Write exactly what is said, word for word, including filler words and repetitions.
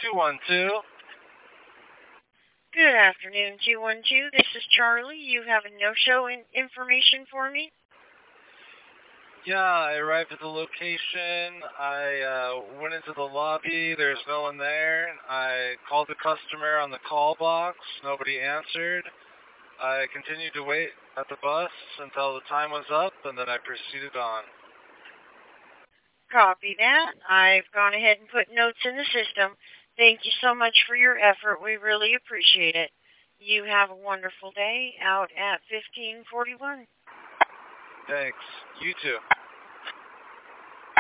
two one two. Good afternoon, two one two. This is Charlie. You have a no-show in information for me? Yeah, I arrived at the location. I uh, went into the lobby. There's no one there. I called the customer on the call box. Nobody answered. I continued to wait at the bus until the time was up, and then I proceeded on. Copy that. I've gone ahead and put notes in the system. Thank you so much for your effort. We really appreciate it. You have a wonderful day out at fifteen forty-one. Thanks. You too.